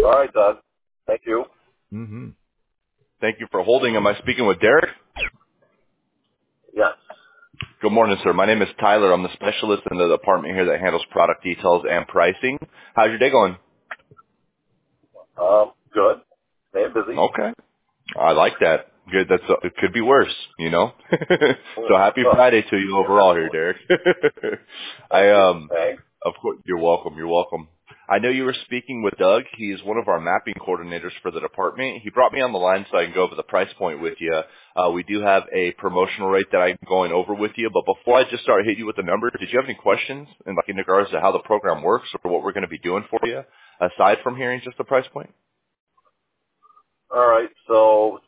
All right, Doug. Thank you. Mm-hmm. Thank you for holding. Am I speaking with Derek? Yes. Good morning, sir. My name is Tyler. I'm the specialist in the department here that handles product details and pricing. How's your day going? Good. Staying busy. Okay. I like that. Good. It could be worse, you know? So happy Friday to you overall here, Derek. Thanks. Of course, you're welcome. You're welcome. I know you were speaking with Doug. He's one of our mapping coordinators for the department. He brought me on the line so I can go over the price point with you. We do have a promotional rate that I'm going over with you, but before I just start hitting you with the numbers, did you have any questions in regards to how the program works or what we're going to be doing for you, aside from hearing just the price point? All right. So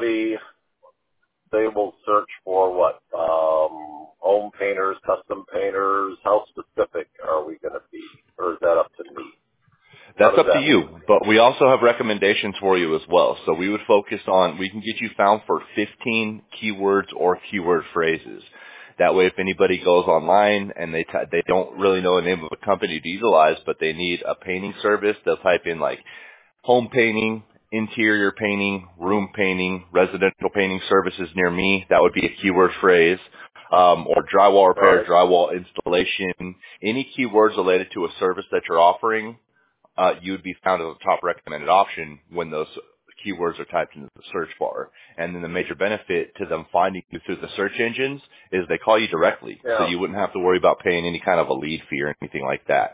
they will search for what? Home painters, custom painters. How specific are we going to be, or is that up to me? That's up to you, but we also have recommendations for you as well. So we would focus on, we can get you found for 15 keywords or keyword phrases. That way, if anybody goes online and they don't really know the name of a company to utilize, but they need a painting service, they'll type in like home painting, interior painting, room painting, residential painting services near me. That would be a keyword phrase. Or drywall repair, Right. drywall installation, any keywords related to a service that you're offering, you would be found as a top recommended option when those keywords are typed into the search bar. And then the major benefit to them finding you through the search engines is they call you directly. Yeah. So you wouldn't have to worry about paying any kind of a lead fee or anything like that.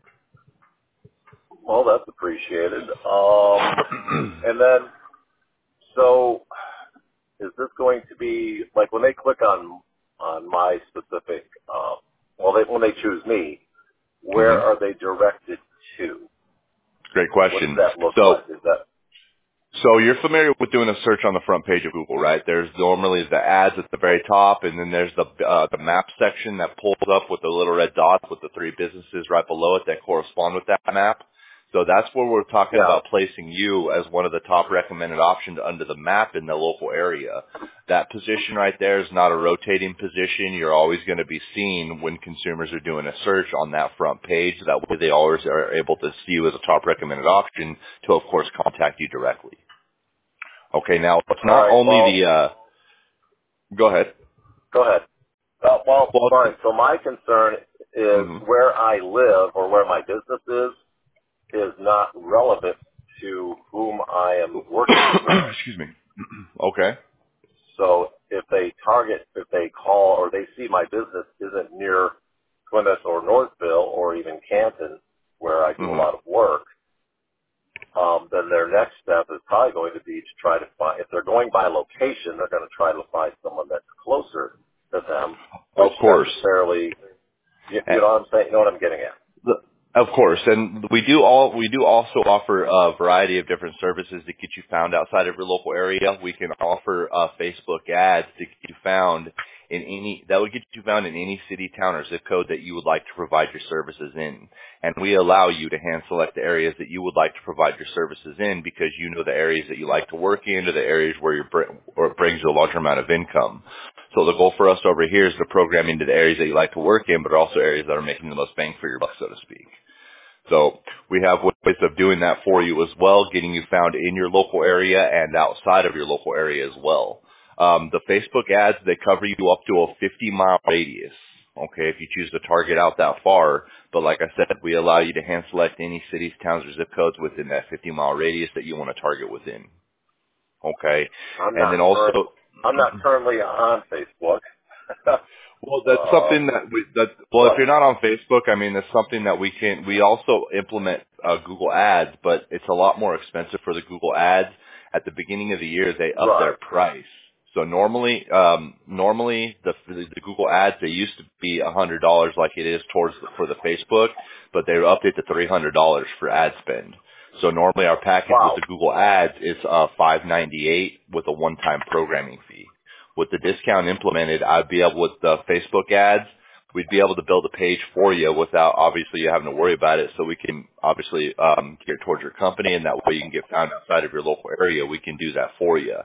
Well, that's appreciated. And then, so is this going to be like when they click on my specific? When they choose me, where are they directed to? Great What does question. that look like? Is that So you're familiar with doing a search on the front page of Google, right? There's normally the ads at the very top, and then there's the map section that pulls up with the little red dots with the three businesses right below it that correspond with that map. So that's where we're talking about placing you as one of the top recommended options under the map in the local area. That position right there is not a rotating position. You're always going to be seen when consumers are doing a search on that front page. That way they always are able to see you as a top recommended option to, of course, contact you directly. Okay, now it's not only go ahead. Go ahead. Fine. So my concern is where I live or where my business is not relevant to whom I am working for. Excuse me. Okay. So if they call or they see my business isn't near Plymouth or Northville or even Canton, where I do a lot of work, then their next step is probably going to be to try to find, if they're going by location, they're going to try to find someone that's closer to them, which Of course. necessarily, you know what I'm saying? You know what I'm getting at? Of course, and we do also offer a variety of different services to get you found outside of your local area. We can offer Facebook ads to get you found in any city, town, or zip code that you would like to provide your services in. And we allow you to hand select the areas that you would like to provide your services in because you know the areas that you like to work in or the areas where it brings you a larger amount of income. So the goal for us over here is to program into the areas that you like to work in, but also areas that are making the most bang for your buck, so to speak. So we have ways of doing that for you as well, getting you found in your local area and outside of your local area as well. The Facebook ads, they cover you up to a 50-mile radius, okay, if you choose to target out that far. But like I said, we allow you to hand select any cities, towns, or zip codes within that 50-mile radius that you want to target within. Okay. I'm not currently on Facebook. Well, that's something if you're not on Facebook, I mean, that's something that we also implement Google Ads, but it's a lot more expensive for the Google Ads. At the beginning of the year, they up their price. So normally the Google Ads, they used to be $100 like it is for the Facebook, but they upped it to $300 for ad spend. So normally our package with the Google Ads is $598 with a one-time programming fee. With the discount implemented, I'd be able, with the Facebook ads, we'd be able to build a page for you without obviously you having to worry about it. So we can obviously gear towards your company, and that way you can get found outside of your local area. We can do that for you.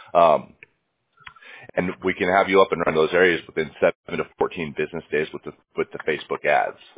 And we can have you up and run those areas within 7 to 14 business days with the Facebook ads.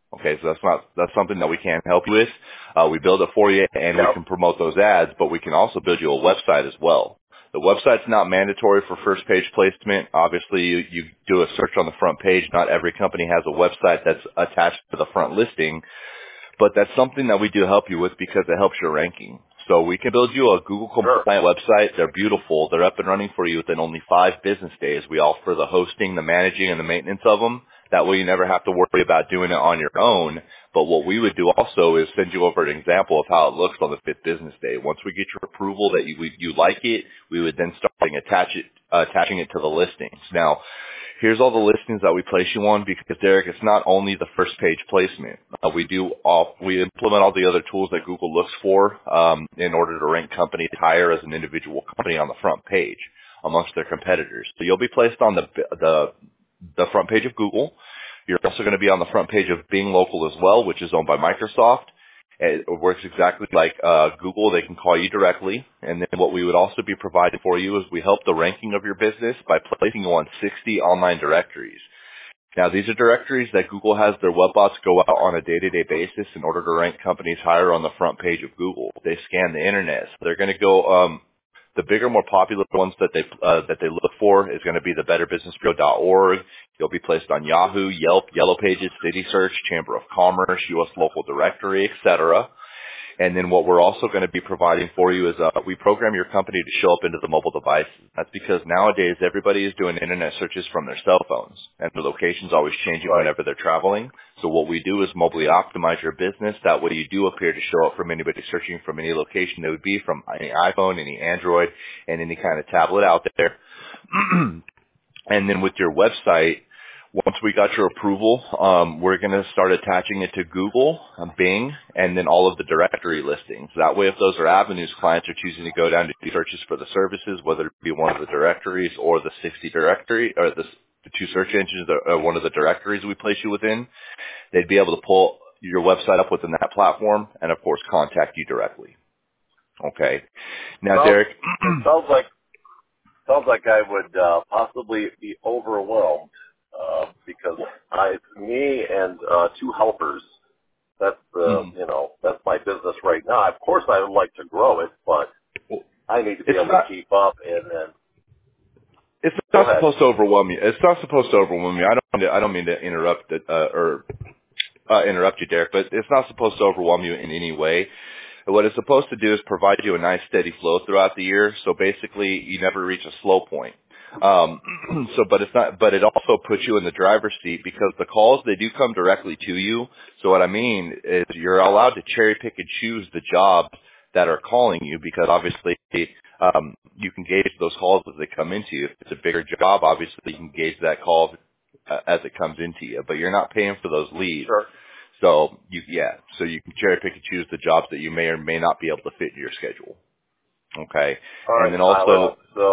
Okay, so that's something that we can help you with. We build it for you, and we Yep. can promote those ads, but we can also build you a website as well. The website's not mandatory for first page placement. Obviously, you do a search on the front page. Not every company has a website that's attached to the front listing, but that's something that we do help you with because it helps your ranking. So we can build you a Google Sure. compliant website. They're beautiful. They're up and running for you within only 5 business days. We offer the hosting, the managing, and the maintenance of them. That way you never have to worry about doing it on your own. But what we would do also is send you over an example of how it looks on the 5th business day. Once we get your approval that you like it, we would then start attaching it to the listings. Now, here's all the listings that we place you on because, Derek, it's not only the first page placement. We implement all the other tools that Google looks for in order to rank companies higher as an individual company on the front page amongst their competitors. So you'll be placed on the front page of Google. You're also going to be on the front page of Bing Local as well, which is owned by Microsoft. It works exactly like Google. They can call you directly. And then what we would also be providing for you is we help the ranking of your business by placing you on 60 online directories. Now, these are directories that Google has their web bots go out on a day-to-day basis in order to rank companies higher on the front page of Google. They scan the internet. So they're going to go the bigger, more popular ones that they look for is going to be the BetterBusinessBureau.org. You'll be placed on Yahoo, Yelp, Yellow Pages, City Search, Chamber of Commerce, U.S. Local Directory, etc. And then what we're also going to be providing for you is we program your company to show up into the mobile devices. That's because nowadays everybody is doing internet searches from their cell phones, and the location's always changing Right. whenever they're traveling. So what we do is mobily optimize your business. That way you do appear to show up from anybody searching from any location. That would be from any iPhone, any Android, and any kind of tablet out there. And then with your website, once we got your approval, we're going to start attaching it to Google, Bing, and then all of the directory listings. That way, if those are avenues clients are choosing to go down to do searches for the services, whether it be one of the directories or the 60 directory or the 2 search engines or one of the directories we place you within, they'd be able to pull your website up within that platform and, of course, contact you directly. Okay. Now, Well, Derek. it sounds like I would possibly be overwhelmed because it's me and 2 helpers. That's that's my business right now. Of course, I would like to grow it, but I need to be able to keep up. And then it's not supposed to overwhelm you. It's not supposed to overwhelm you. I don't mean to interrupt interrupt you, Derek, but it's not supposed to overwhelm you in any way. What it's supposed to do is provide you a nice steady flow throughout the year. So basically, you never reach a slow point. But it also puts you in the driver's seat because the calls, they do come directly to you. So what I mean is you're allowed to cherry pick and choose the jobs that are calling you because obviously, you can gauge those calls as they come into you. If it's a bigger job, obviously you can gauge that call as it comes into you, but you're not paying for those leads. Sure. So you can cherry pick and choose the jobs that you may or may not be able to fit in your schedule. Okay. All right. And then also,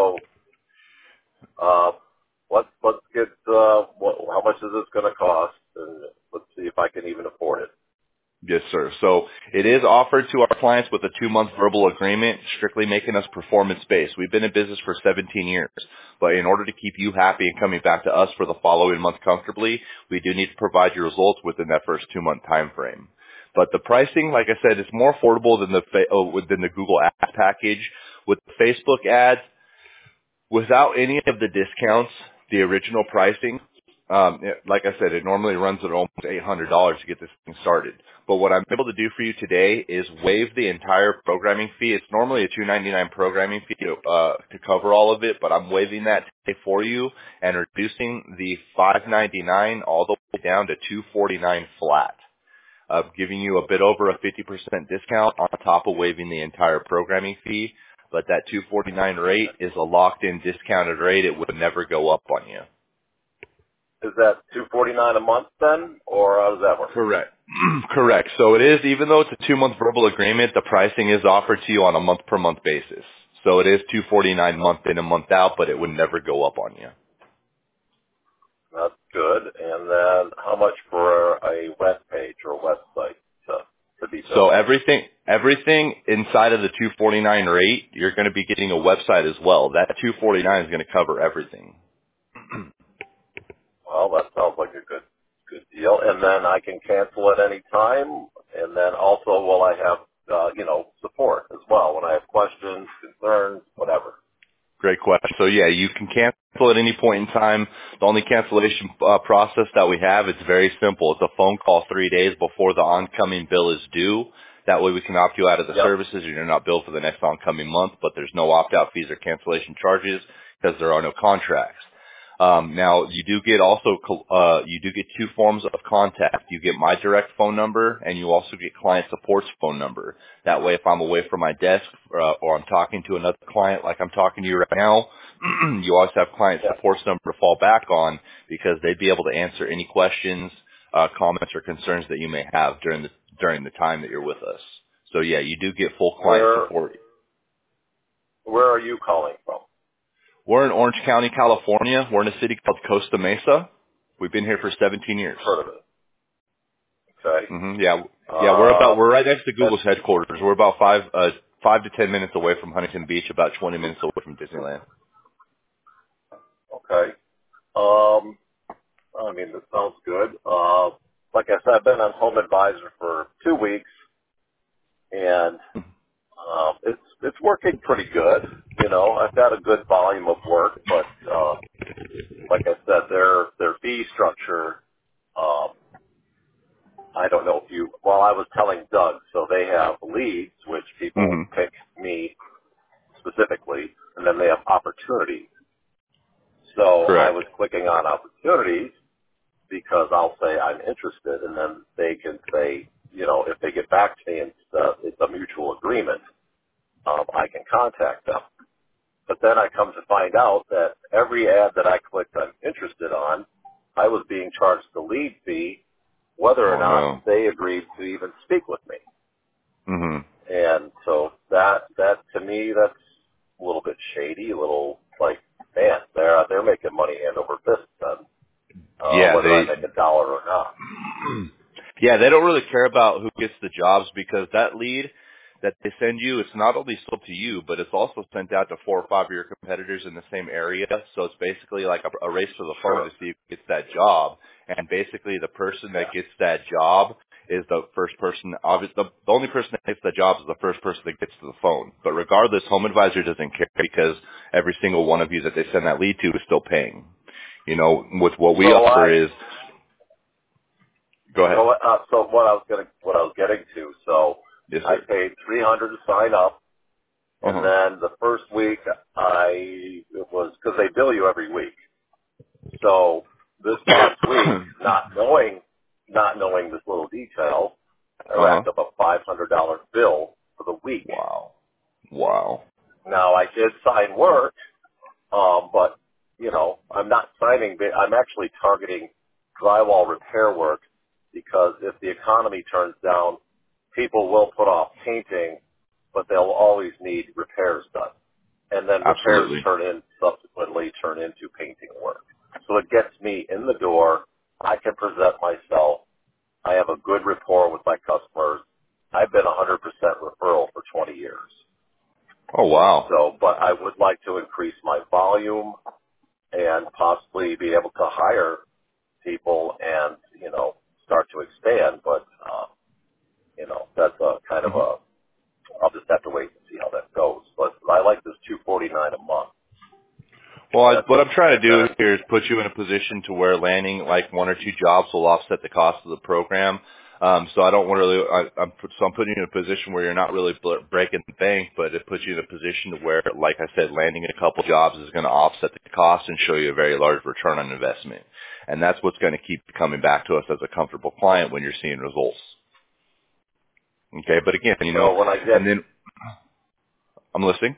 let's get how much is this going to cost, and let's see if I can even afford it. yes, sir. So it is offered to our clients with a 2-month verbal agreement, strictly making us performance-based. We've been in business for 17 years, but in order to keep you happy and coming back to us for the following month comfortably, we do need to provide you results within that first 2-month time frame. But the pricing, like I said, is more affordable than the Google Ads package. With Facebook ads, without any of the discounts, the original pricing, like I said, it normally runs at almost $800 to get this thing started. But what I'm able to do for you today is waive the entire programming fee. It's normally a $299 programming fee to cover all of it, but I'm waiving that today for you and reducing the $599 all the way down to $249 flat, giving you a bit over a 50% discount on top of waiving the entire programming fee. But that $249 rate is a locked-in discounted rate. It would never go up on you. Is that $249 a month then, or how does that work? Correct. Correct. So it is, even though it's a 2-month verbal agreement, the pricing is offered to you on a month-per-month basis. So it is $249 month in and month out, but it would never go up on you. That's good. And then how much for a web page or website to be built? So everything inside of the $249 rate, you're going to be getting a website as well. That $249 is going to cover everything. Well, that sounds like a good Good deal. And then I can cancel at any time. And then also, will I have, support as well when I have questions, concerns, whatever? Great question. So yeah, you can cancel at any point in time. The only cancellation process that we have, it's very simple. It's a phone call 3 days before the oncoming bill is due. That way we can opt you out of the Yep. services and you're not billed for the next oncoming month, but there's no opt-out fees or cancellation charges because there are no contracts. Now you do get you do get two forms of contact. You get my direct phone number and you also get client support's phone number. That way if I'm away from my desk or I'm talking to another client like I'm talking to you right now, you always have client Yes. support's number to fall back on because they'd be able to answer any questions, comments or concerns that you may have during the time that you're with us. So yeah, you do get full client support. Where are you calling from? We're in Orange County, California. We're in a city called Costa Mesa. We've been here for 17 years. Heard of it. Okay. Yeah, we're right next to Google's headquarters. We're about 5 to 10 minutes away from Huntington Beach, about 20 minutes away from Disneyland. Okay. I mean, that sounds good. Like I said, I've been on Home Advisor for 2 weeks, and it's working pretty good. I've got a good volume of work, but like I said, their fee structure. I don't know if you. Well, I was telling Doug, so they have leads, which people hmm pick me specifically, and then they have opportunities. So I Correct. was clicking on opportunities because I'll say I'm interested, and then they can say, if they get back to me and it's a mutual agreement, I can contact them. But then I come to find out that every ad that I clicked I'm interested on, I was being charged the lead fee, whether or Oh not no. they agreed to even speak with me. hmm And so that to me, that's a little bit shady, a little like, man, they're making money hand over fist then, Yeah, whether I make a dollar or not. yeah, they don't really care about who gets the jobs because that lead that they send you, it's not only sold to you, but it's also sent out to 4 or 5 of your competitors in the same area. So it's basically like a race for the phone Sure. to see who gets that job. And basically the person Yeah. that gets that job is the first person, obviously, the only person that gets the job is the first person that gets to the phone. But regardless, Home Advisor doesn't care because every single one of you that they send that lead to is still paying. With what we So offer is, go ahead. so what I was getting to. So Yes, I sir. paid $300 to sign up, and Uh-huh. then the first week it was because they bill you every week. So this past week, not knowing this little detail, I Uh-huh. racked up a $500 bill for the week. Wow. Wow. Now I did sign work, but I'm not signing. I'm actually targeting drywall repair work because if the economy turns down, people will put off painting, but they'll always need repairs done, and then repairs Absolutely. subsequently turn into painting work. So it gets me in the door. I can present myself. I have a good rapport with my customers. I've been 100% referral for 20 years. Oh, wow. So, but I would like to increase my volume and possibly be able to hire people and, start to expand. But, that's a kind of hmm I'll just have to wait and see how that goes. But I like this $249 a month. Well, That's what I'm trying to do that, here is put you in a position to where landing like 1 or 2 jobs will offset the cost of the program. So I don't want to really, I'm putting you in a position where you're not really breaking the bank, but it puts you in a position to where, like I said, landing a couple jobs is going to offset the cost and show you a very large return on investment. And that's what's going to keep coming back to us as a comfortable client when you're seeing results. Okay. But again, so when I and get, then I'm listening.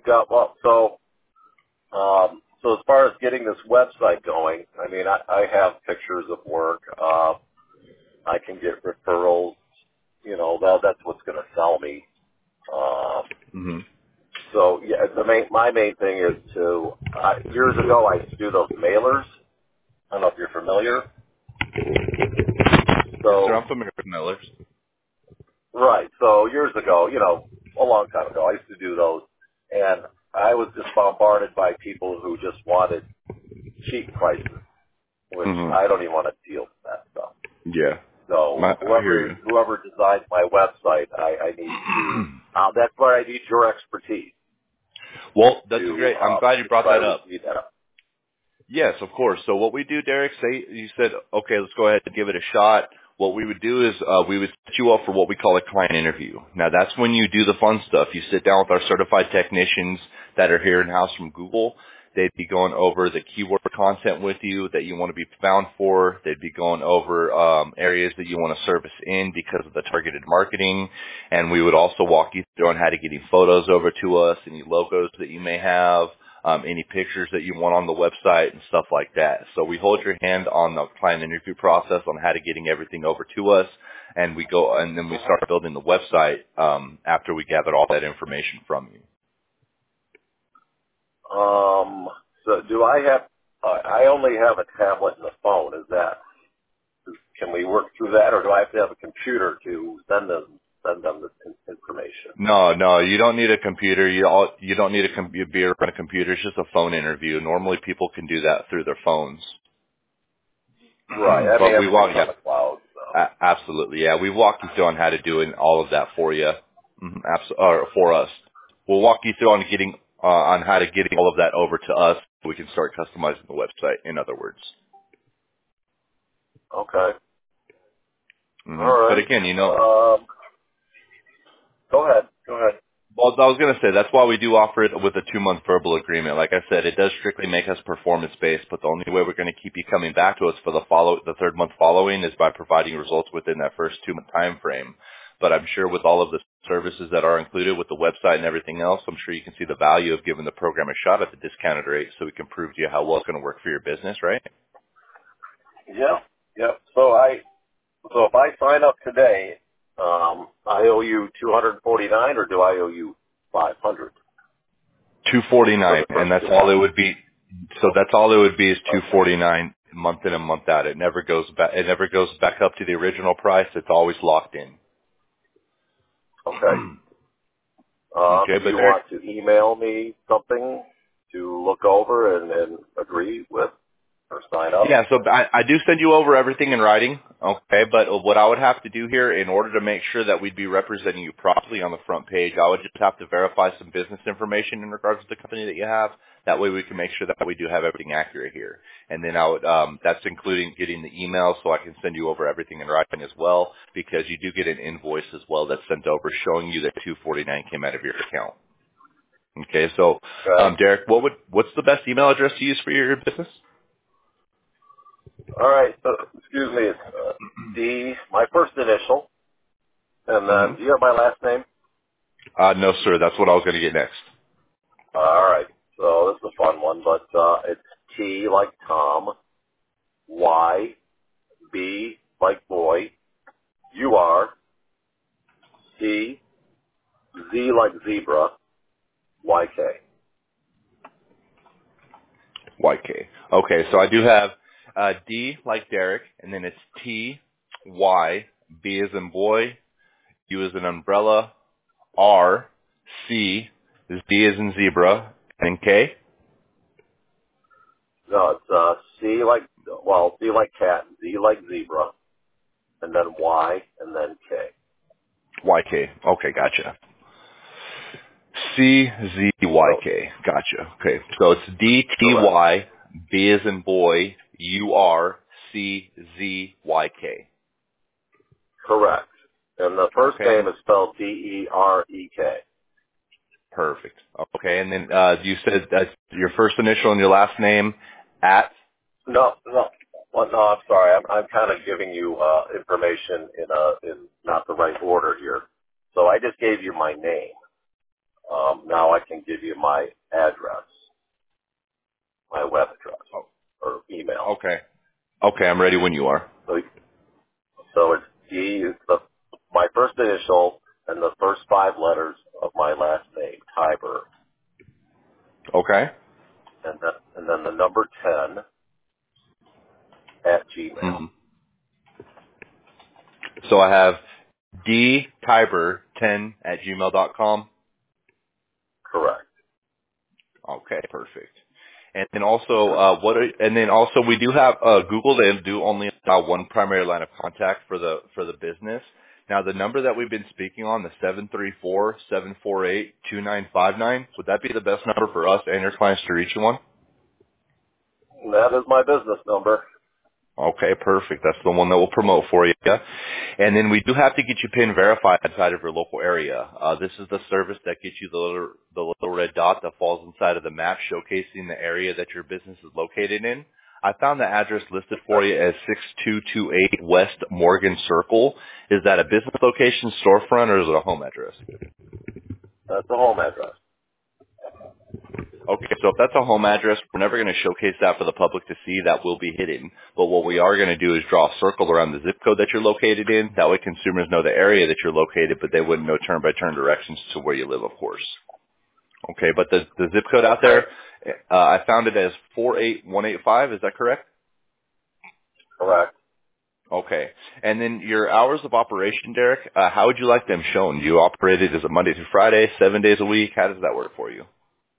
so as far as getting this website going, I mean, I have pictures of work. I can get referrals. That's what's going to sell me. Um, hmm so yeah, my main thing is years ago I used to do those mailers. I don't know if you're familiar. Yes, sir. So I'm familiar with Miller's. right. So years ago, a long time ago, I used to do those, and I was just bombarded by people who just wanted cheap prices, which hmm I don't even want to deal with that stuff. Yeah. So I hear whoever designs my website, I need to. you. That's where I need your expertise Well, that's to great. I'm glad you brought try that to up. speed that up. Yes, of course. So what we do, Derek, say you said, okay, let's go ahead and give it a shot. What we would do is we would set you up for what we call a client interview. Now that's when you do the fun stuff. You sit down with our certified technicians that are here in-house from Google. They'd be going over the keyword content with you that you want to be found for. They'd be going over areas that you want to service in because of the targeted marketing. And we would also walk you through on how to getting photos over to us, any logos that you may have, any pictures that you want on the website and stuff like that. So we hold your hand on the client interview process on how to getting everything over to us, and we go and then we start building the website after we gathered all that information from you. So do I have? I only have a tablet and a phone. Can we work through that, or do I have to have a computer to send them this information? No, you don't need a computer. You don't need be around a computer. It's just a phone interview. Normally, people can do that through their phones. Right. I mean, But we everything's walk, on yeah, the cloud. So. absolutely, yeah. We walk you through on how to do all of that for you, or for us. We'll walk you through on how to getting all of that over to us. So we can start customizing the website. In other words, Okay. hmm All but right. again, Go ahead. Go ahead. well, I was going to say that's why we do offer it with a 2-month verbal agreement. Like I said, it does strictly make us performance based, but the only way we're going to keep you coming back to us for the third month following is by providing results within that first 2-month time frame. But I'm sure with all of the services that are included with the website and everything else, I'm sure you can see the value of giving the program a shot at the discounted rate so we can prove to you how well it's going to work for your business, right? Yeah. Yeah. So if I sign up today, I owe you $249, or do I owe you $500 for 249, the and first that's 2 all it months? would be. So that's all it would be is Okay. 249 month in and month out. It never goes back. It never goes back up to the original price. It's always locked in. Okay. Okay, Do but you there, want to email me something to look over and agree with or sign up? yeah, so I do send you over everything in writing, okay, but what I would have to do here in order to make sure that we'd be representing you properly on the front page, I would just have to verify some business information in regards to the company that you have. That way we can make sure that we do have everything accurate here. And then I would, that's including getting the email so I can send you over everything in writing as well, because you do get an invoice as well that's sent over showing you that 249 came out of your account. Okay, so, Okay. Derek, what's the best email address to use for your business? All right. So, excuse me. It's my first initial, and Mm-hmm. then do you have my last name? No, sir. That's what I was going to get next. All right. So this is a fun one, but it's T like Tom, Y, B like boy, U R, C, Z like zebra, Y K. YK. Okay, so I do have D like Derek, and then it's T, Y, B as in boy, U as in umbrella, R, C, Z as in zebra, and K. No, it's C like cat, Z like zebra, and then Y, and then K. YK. Okay, gotcha. C, Z, Y, So K. Gotcha. Okay, so it's D, T, correct, Y, B as in boy, U, R, C, Z, Y, K. correct. And the first Okay, name is spelled DEREK. perfect. Okay, and then you said that's your first initial and your last name at. No, no. Well, no, I'm sorry. I'm kind of giving you information in not the right order here. So I just gave you my name. Now I can give you my address, my web address Oh, or email. okay. Okay, I'm ready when you are. So it's my first initial and the first 5 letters of my last name, Tiber, Okay. and then the number 10 at Gmail. hmm So I have dtiber10 at gmail.com. Correct. Okay, perfect. And then also, and then also we do have Google. They do only one primary line of contact for the business. Now, the number that we've been speaking on, the 734-748-2959, would that be the best number for us and your clients to reach you on? That is my business number. Okay, perfect. That's the one that we'll promote for you. And then we do have to get you PIN verified inside of your local area. This is the service that gets you the little red dot that falls inside of the map showcasing the area that your business is located in. I found the address listed for you as 6228 West Morgan Circle. Is that a business location, storefront, or is it a home address? That's the home address. Okay, so if that's a home address, we're never going to showcase that for the public to see. That will be hidden. But what we are going to do is draw a circle around the zip code that you're located in. That way consumers know the area that you're located, but they wouldn't know turn-by-turn directions to where you live, of course. Okay, but the zip code out there, I found it as 48185. Is that correct? Correct. Okay. And then your hours of operation, Derek, how would you like them shown? Do you operate it as a Monday through Friday, 7 days a week? How does that work for you?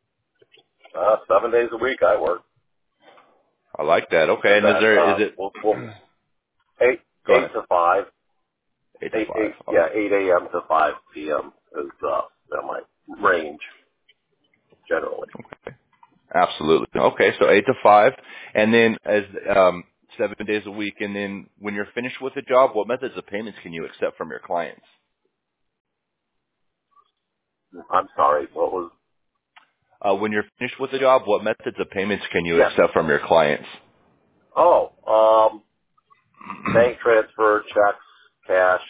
7 days a week I work. I like that. Okay. And is it? We'll, 8 Go ahead. to 5. 8 to 5. 8 a.m. to 5 p.m. is my range generally. Okay. Absolutely. Okay. So 8 to 5. And then as 7 days a week. And then when you're finished with the job, what methods of payments can you accept from your clients? I'm sorry. What was? When you're finished with the job, what methods of payments can you accept from your clients? Bank transfer, checks, cash.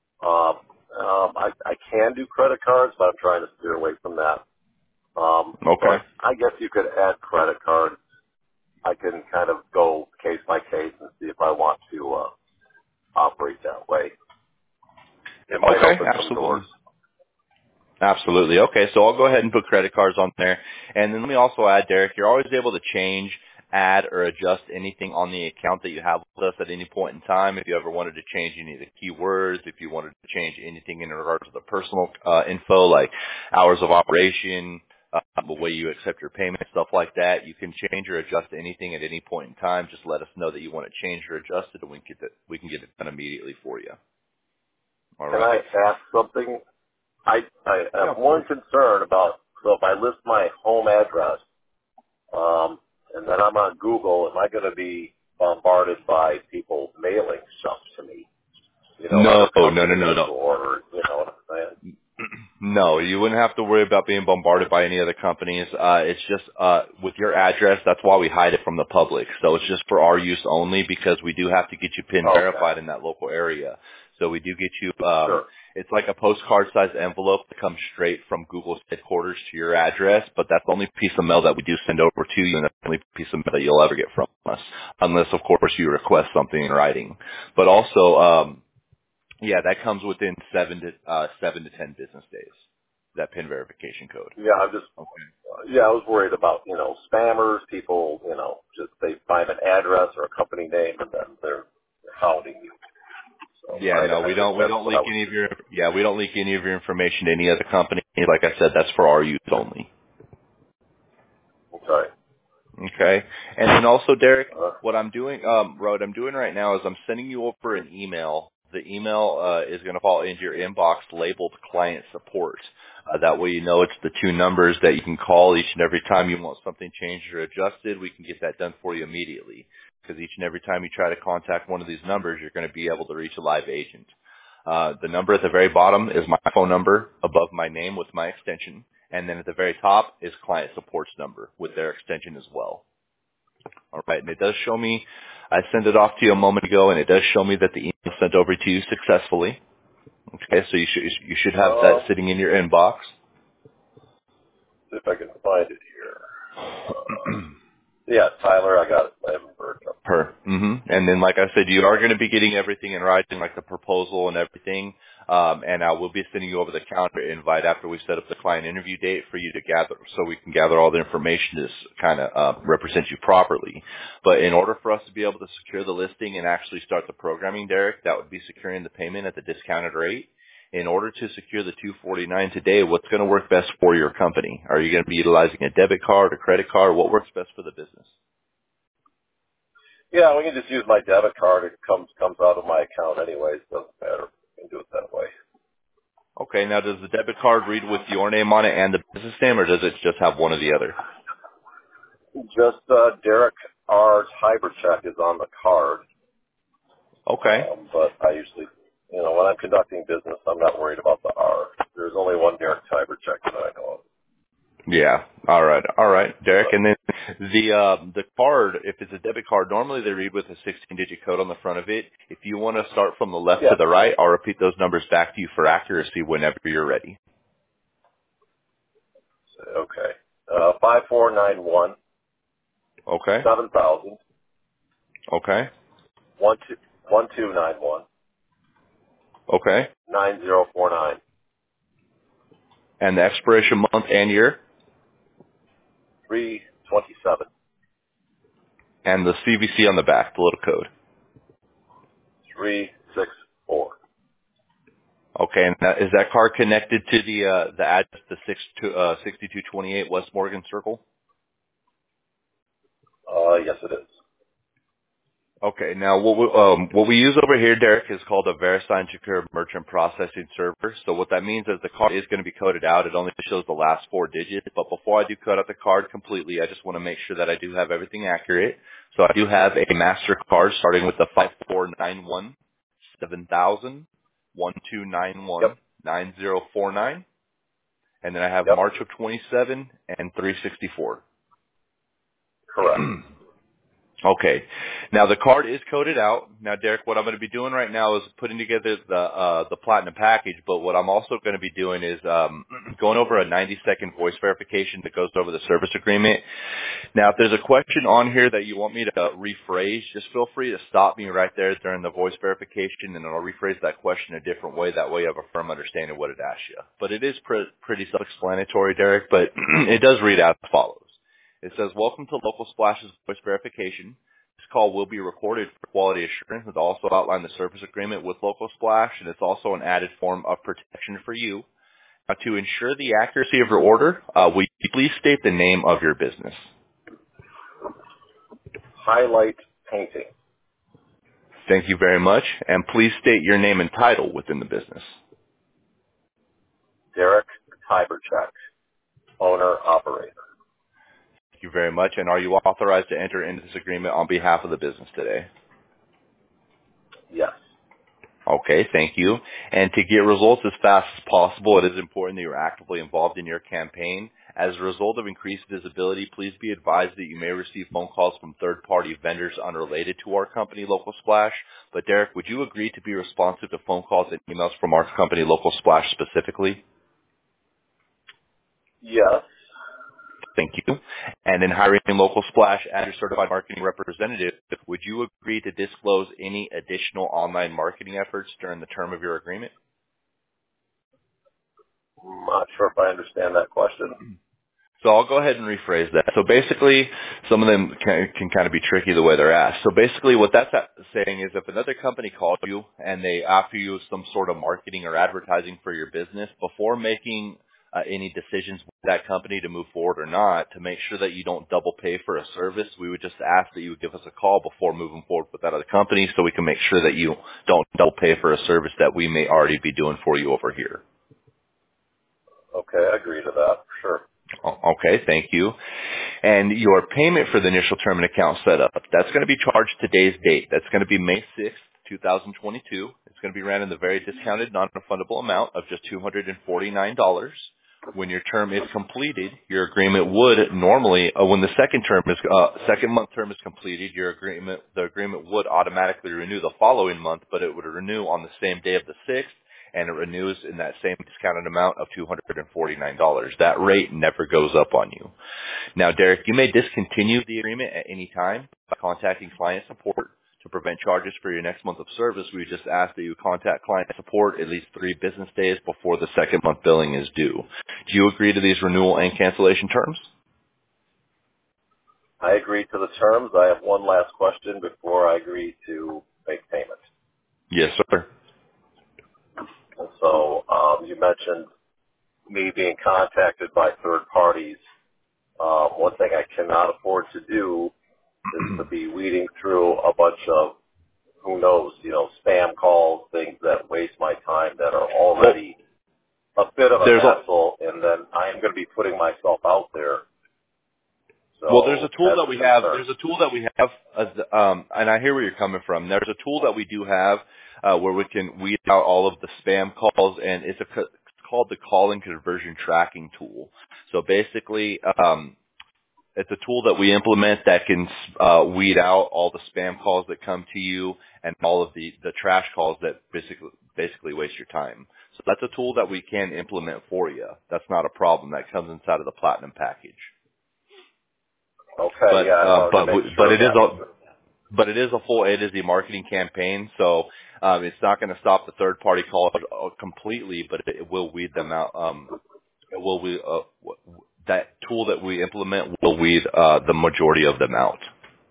I can do credit cards, but I'm trying to steer away from that. Okay. But I guess you could add credit cards. I can kind of go case by case and see if I want to operate that way. It might Okay. open some Absolutely. doors. Absolutely. Okay, so I'll go ahead and put credit cards on there. And then let me also add, Derek, you're always able to change, add, or adjust anything on the account that you have with us at any point in time. If you ever wanted to change any of the keywords, if you wanted to change anything in regards to the personal info, like hours of operation, the way you accept your payment, stuff like that, you can change or adjust anything at any point in time. Just let us know that you want to change or adjust it, and we can get it done immediately for you. All Can right. I ask something? I have one concern about, so if I list my home address, and then I'm on Google, am I going to be bombarded by people mailing stuff to me? No, Other no. companies or, you know what I'm saying? No, you wouldn't have to worry about being bombarded by any other companies. It's just with your address. That's why we hide it from the public. So it's just for our use only because we do have to get you PIN verified in that local area. So we do get you. Sure. It's like a postcard-sized envelope that comes straight from Google's headquarters to your address, but that's the only piece of mail that we do send over to you, and that's the only piece of mail that you'll ever get from us, unless, of course, you request something in writing. But also, yeah, that comes within 7 to 10 business days. That PIN verification code. Yeah, I was worried about, spammers, people, just they find an address or a company name and then they're hounding you. So Yeah, no, we don't leak any of your we don't leak any of your information to any other company. Like I said, that's for our use only. Okay. Okay. And then also, Derek, what I'm doing right now is I'm sending you over an email. The email is going to fall into your inbox labeled client support. That way you know it's the two numbers that you can call each and every time you want something changed or adjusted. We can get that done for you immediately. Because each and every time you try to contact one of these numbers, you're going to be able to reach a live agent. The number at the very bottom is my phone number above my name with my extension. And then at the very top is client support's number with their extension as well. All right. And it does show me, I sent it off to you a moment ago, and it does show me that the email sent over to you successfully. Okay. So you should have that sitting in your inbox. See if I can find it here. Yeah, Tyler, I got it. I haven't heard of And then, like I said, you are going to be getting everything in writing, like the proposal and everything. And I will be sending you over the calendar invite after we set up the client interview date for you to gather, so we can gather all the information to kind of represent you properly. But in order for us to be able to secure the listing and actually start the programming, Derek, that would be securing the payment at the discounted rate. In order to secure the $249 today, what's going to work best for your company? Are you going to be utilizing a debit card, a credit card? What works best for the business? Yeah, we can just use my debit card. It comes out of my account anyways. Doesn't matter. We can do it that way. Okay, now does the debit card read with your name on it and the business name, or does it just have one or the other? Just Derek R's hybrid check is on the card, Okay. but I usually, when I'm conducting business, I'm not worried about the R. There's only one Derek hybrid check that I know of. Yeah. All right, Derek. And then the card, if it's a debit card, normally they read with a 16-digit code on the front of it. If you want to start from the left to Yeah. the right, I'll repeat those numbers back to you for accuracy whenever you're ready. Okay. 5491 Okay. 7000 Okay. 1291 Okay. 9049 And the expiration month and year, 327 and the CVC on the back, the little code. 364. Okay. And is that card connected to the address, the 6228 West Morgan Circle? Yes, it is. Okay, now what we use over here, Derek, is called a VeriSign Secure Merchant Processing Server. So what that means is the card is going to be coded out. It only shows the last four digits. But before I do code out the card completely, I just want to make sure that I do have everything accurate. So I do have a MasterCard starting with the 5491 7000 Yep. 9049, and then I have Yep. March of 27 and 364. Correct. Okay. Now the card is coded out. Now, Derek, what I'm going to be doing right now is putting together the platinum package. But what I'm also going to be doing is going over a 90-second voice verification that goes over the service agreement. Now, if there's a question on here that you want me to rephrase, just feel free to stop me right there during the voice verification, and I'll rephrase that question a different way. That way, you have a firm understanding of what it asks you. But it is pretty self-explanatory, Derek. But it does read out as follows. It says, "Welcome to Local Splash's voice verification. This call will be recorded for quality assurance. It also outline the service agreement with Local Splash, and it's also an added form of protection for you. Now, to ensure the accuracy of your order, will you please state the name of your business?" Highlight painting. Thank you very much. And please state your name and title within the business. Derek Hybercheck, owner operator. Thank you very much. And are you authorized to enter into this agreement on behalf of the business today? Yes. Okay, thank you. And to get results as fast as possible, it is important that you're actively involved in your campaign. As a result of increased visibility, please be advised that you may receive phone calls from third-party vendors unrelated to our company, Local Splash. But Derek, would you agree to be responsive to phone calls and emails from our company, Local Splash, specifically? Yes. Thank you. And in hiring Local Splash as your certified marketing representative, would you agree to disclose any additional online marketing efforts during the term of your agreement? I'm not sure if I understand that question. So I'll go ahead and rephrase that. So basically, some of them can kind of be tricky the way they're asked. So basically what that's saying is if another company called you and they offer you some sort of marketing or advertising for your business, before making any decisions with that company to move forward or not, to make sure that you don't double pay for a service, we would just ask that you would give us a call before moving forward with that other company so we can make sure that you don't double pay for a service that we may already be doing for you over here. Okay, I agree to that. Sure. Okay, thank you. And your payment for the initial term and account setup, that's going to be charged today's date. That's going to be May 6th, 2022. It's going to be ran in the very discounted non-refundable amount of just $249. When your term is completed, your agreement would normally, when the second month term is completed, the agreement would automatically renew the following month, but it would renew on the same day of the 6th, and it renews in that same discounted amount of $249. That rate never goes up on you. Now, Derek, you may discontinue the agreement at any time by contacting client support. To prevent charges for your next month of service, we just ask that you contact client support at least 3 business days before the second month billing is due. Do you agree to these renewal and cancellation terms? I agree to the terms. I have one last question before I agree to make payment. Yes, sir. And so you mentioned me being contacted by third parties. One thing I cannot afford to do is to be weeding through a bunch of, who knows, spam calls, things that waste my time that are already a bit of a hassle, and then I am going to be putting myself out there. So there's a tool that we have. There's a tool that we have, and I hear where you're coming from. There's a tool that we do have where we can weed out all of the spam calls, and it's called the call and conversion tracking tool. So basically, it's a tool that we implement that can weed out all the spam calls that come to you and all of the trash calls that basically waste your time. So that's a tool that we can implement for you. That's not a problem. That comes inside of the Platinum package. Okay, but, yeah, but it is a marketing campaign, so it's not going to stop the third party calls completely, but it will weed them out. That tool that we implement will weed the majority of them out.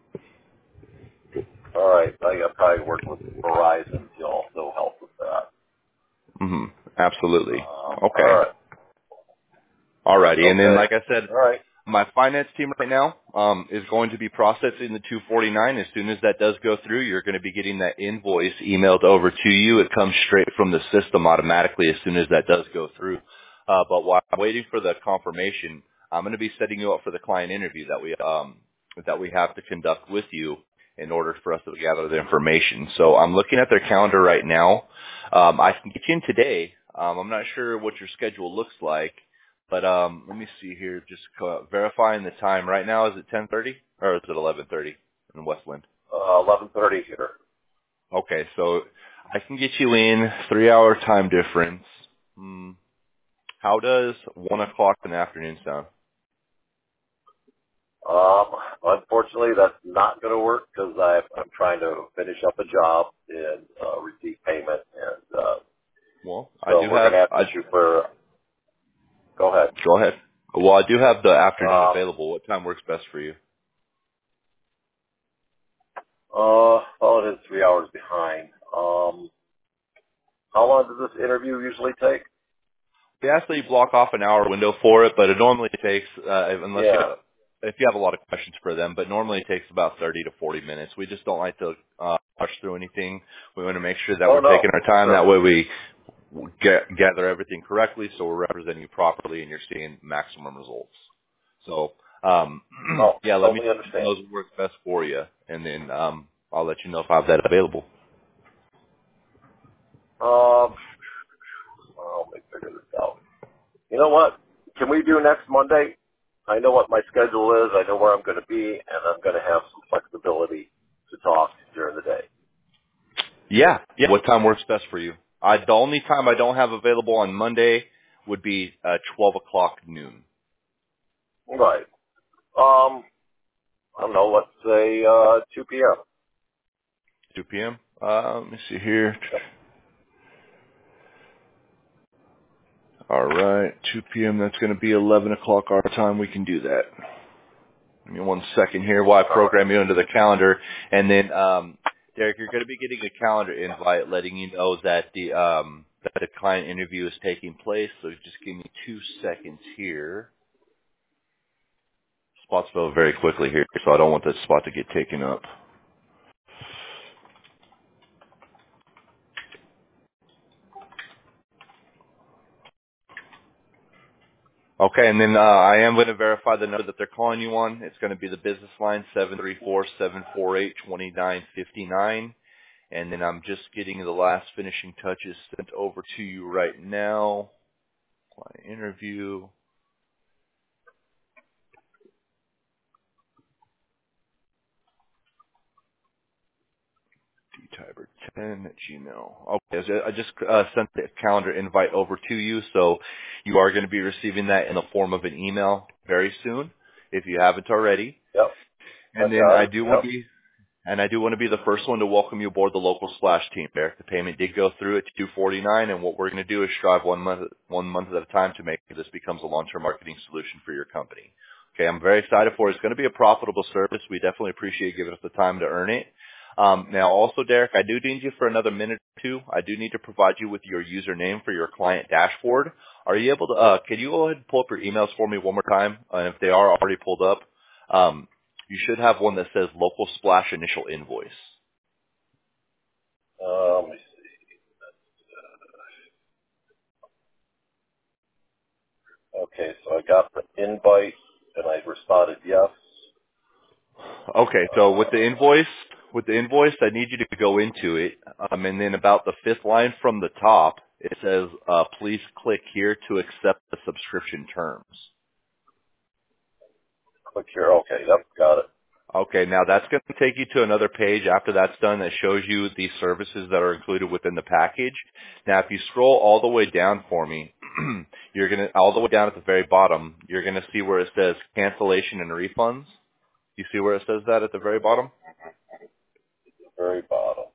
All right, I got to probably work with Verizon to also help with that. Mm-hmm. Absolutely. Okay. All right. Alrighty, and then like I said, all right. My finance team right now is going to be processing the 249. As soon as that does go through, you're going to be getting that invoice emailed over to you. It comes straight from the system automatically as soon as that does go through. But while I'm waiting for the confirmation, I'm going to be setting you up for the client interview that we have to conduct with you in order for us to gather the information. So I'm looking at their calendar right now. I can get you in today. I'm not sure what your schedule looks like. But let me see here, just verifying the time. Right now, is it 10:30 or is it 11:30 in Westland? 11:30 here. Okay, so I can get you in 3-hour time difference. How does 1 o'clock in the afternoon sound? Unfortunately, that's not going to work because I'm trying to finish up a job and receive payment, and Well, so we're going to have to shoot for. Go ahead. Go ahead. Well, I do have the afternoon available. What time works best for you? Well, it is 3 hours behind. How long does this interview usually take? We actually block off an hour window for it, but it normally takes, if you have a lot of questions for them, but normally it takes about 30 to 40 minutes. We just don't like to rush through anything. We want to make sure that we're taking our time. Sure. That way we gather everything correctly, so we're representing you properly and you're seeing maximum results. So, let me know those work best for you, and then I'll let you know if I have that available. Let me figure this out. You know what? Can we do next Monday? I know what my schedule is. I know where I'm going to be, and I'm going to have some flexibility to talk during the day. Yeah. What time works best for you? The only time I don't have available on Monday would be 12 o'clock noon. Right. I don't know. Let's say 2 p.m. 2 p.m. Let me see here. Yep. All right, 2 p.m. That's going to be 11 o'clock our time. We can do that. Give me 1 second here while I program you into the calendar, and then Derek, you're going to be getting a calendar invite letting you know that the client interview is taking place. So just give me 2 seconds here. Spots fill very quickly here, so I don't want that spot to get taken up. Okay, and then I am going to verify the number that they're calling you on. It's going to be the business line 734-748-2959. And then I'm just getting the last finishing touches sent over to you right now. Client interview. dtiber10@gmail. Okay, I just sent the calendar invite over to you, so you are going to be receiving that in the form of an email very soon, if you haven't already. Yep. And then I do want to be the first one to welcome you aboard the Local Splash team, Derek. The payment did go through at $249, and what we're going to do is strive one month at a time to make this becomes a long-term marketing solution for your company. Okay, I'm very excited for it. It's going to be a profitable service. We definitely appreciate giving us the time to earn it. Now, also, Derek, I do need you for another minute or two. I do need to provide you with your username for your client dashboard. Are you able to? Can you go ahead and pull up your emails for me one more time? And if they are already pulled up, You should have one that says Local Splash Initial Invoice. Let me see. Okay, so I got the invite, and I responded yes. Okay, so with the invoice, I need you to go into it, and then about the fifth line from the top, it says, please click here to accept the subscription terms. Click here. Okay, yep, got it. Okay, now that's going to take you to another page after that's done that shows you the services that are included within the package. Now, if you scroll all the way down for me, you're going to, all the way down at the very bottom, you're going to see where it says cancellation and refunds. You see where it says that at the very bottom? Very bottom.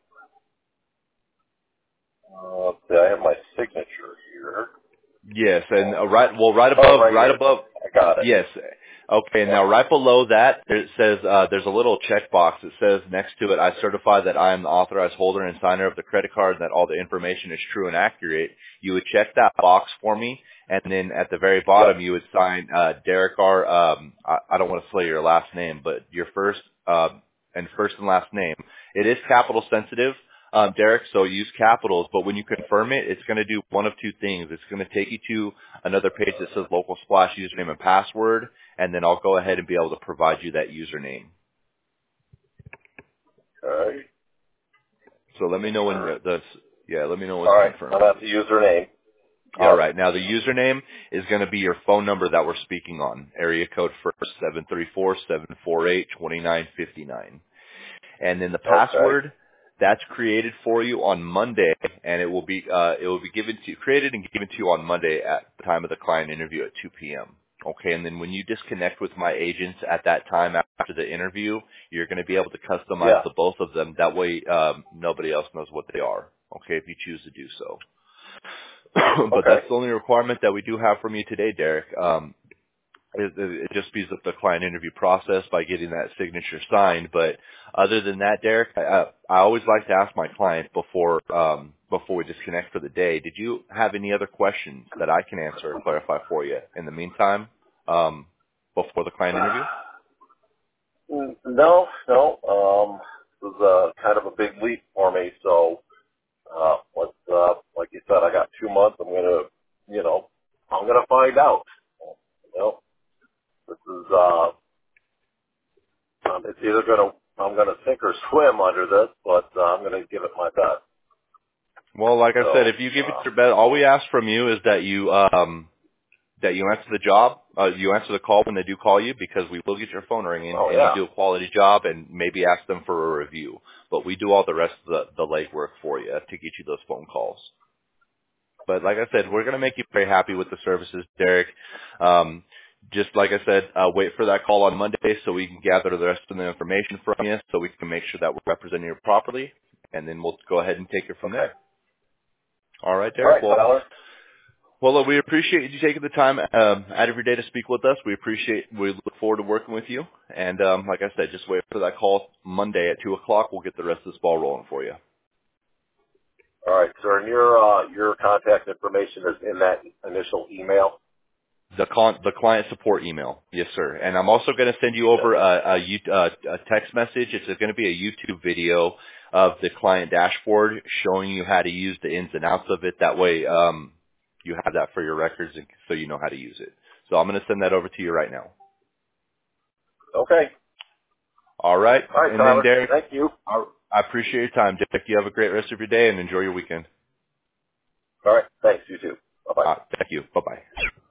Let's see, I have my signature here. Yes, and right Right above, here. I got it. yes. Okay, Yep. now right below that, it says, there's a little checkbox that says next to it, I certify that I am the authorized holder and signer of the credit card and that all the information is true and accurate. You would check that box for me, and then at the very bottom, you would sign, Derek R., I don't want to say your last name, but your first and last name. It is capital sensitive. Derek, so use capitals, but when you confirm it, it's going to do one of two things. It's going to take you to another page that says Local Splash username and password, and then I'll go ahead and be able to provide you that username. Okay. So let me know when let me know when All it's right, confirmed. so that's the username. All Yep. right, now the username is going to be your phone number that we're speaking on. Area code first, 734-748-2959. And then the Okay. password that's created for you on Monday, and it will be created and given to you on Monday at the time of the client interview at 2 p.m. Okay, and then when you disconnect with my agents at that time after the interview, you're going to be able to customize the both of them. That way, nobody else knows what they are. Okay, if you choose to do so. But Okay. that's the only requirement that we do have from you today, Derek. It just speeds up the client interview process by getting that signature signed. But other than that, Derek, I always like to ask my clients before we disconnect for the day, did you have any other questions that I can answer or clarify for you in the meantime, before the client interview? No. This was kind of a big leap for me. So, like you said, I got 2 months. I'm gonna find out. You know, this is it's either I'm gonna sink or swim under this, but I'm gonna give it my best. Well, like I said, So, if you give it your best, all we ask from you is that you answer the job, you answer the call when they do call you, because we will get your phone ringing and you do a quality job and maybe ask them for a review. But we do all the rest of the legwork for you to get you those phone calls. But like I said, we're going to make you very happy with the services, Derek. Just like I said, wait for that call on Monday so we can gather the rest of the information from you so we can make sure that we're representing you properly, and then we'll go ahead and take it from there. All right, all Derek. right, Tyler. Well, we appreciate you taking the time out of your day to speak with us. We look forward to working with you. And like I said, just wait for that call Monday at 2 o'clock. We'll get the rest of this ball rolling for you. All right, sir. And your contact information is in that initial email. The client support email. Yes, sir. And I'm also going to send you over a text message. It's going to be a YouTube video of the client dashboard showing you how to use the ins and outs of it. That way, you have that for your records and so you know how to use it. So I'm going to send that over to you right now. Okay. All right. All right, And then, Tyler. Derek, Thank you. I appreciate your time. Derek, you have a great rest of your day and enjoy your weekend. All right. Thanks. You too. Bye bye. Thank you. Bye-bye.